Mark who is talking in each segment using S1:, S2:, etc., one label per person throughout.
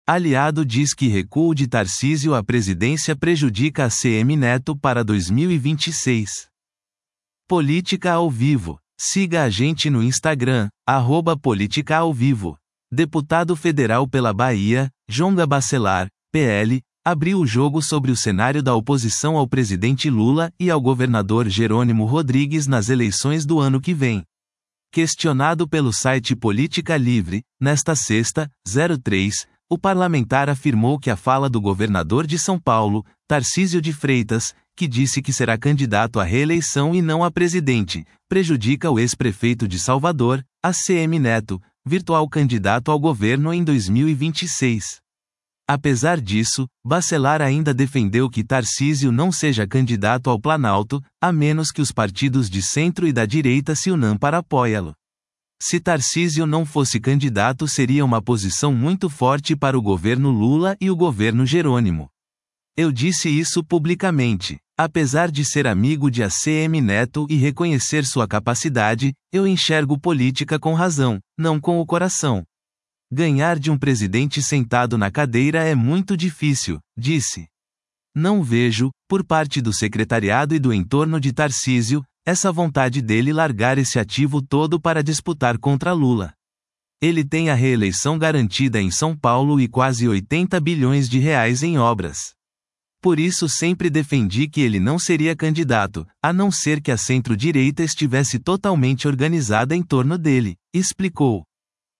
S1: Aliado diz que recuo de Tarcísio à presidência prejudica a CM Neto para 2026. Política ao vivo. Siga a gente no Instagram, @política-ao-vivo. Deputado federal pela Bahia, Jonga Bacelar, PL, abriu o jogo sobre o cenário da oposição ao presidente Lula e ao governador Jerônimo Rodrigues nas eleições do ano que vem. Questionado pelo site Política Livre, nesta sexta, 03, o parlamentar afirmou que a fala do governador de São Paulo, Tarcísio de Freitas, que disse que será candidato à reeleição e não a presidente, prejudica o ex-prefeito de Salvador, ACM Neto, virtual candidato ao governo em 2026. Apesar disso, Bacelar ainda defendeu que Tarcísio não seja candidato ao Planalto, a menos que os partidos de centro e da direita se unam para apoiá-lo. Se Tarcísio não fosse candidato, seria uma posição muito forte para o governo Lula e o governo Jerônimo. Eu disse isso publicamente. Apesar de ser amigo de ACM Neto e reconhecer sua capacidade, eu enxergo política com razão, não com o coração. Ganhar de um presidente sentado na cadeira é muito difícil, disse. Não vejo, por parte do secretariado e do entorno de Tarcísio, essa vontade dele largar esse ativo todo para disputar contra Lula. Ele tem a reeleição garantida em São Paulo e quase 80 bilhões de reais em obras. Por isso sempre defendi que ele não seria candidato, a não ser que a centro-direita estivesse totalmente organizada em torno dele, explicou.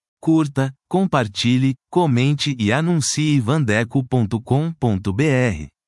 S1: Curta, compartilhe, comente e anuncie vandeco.com.br.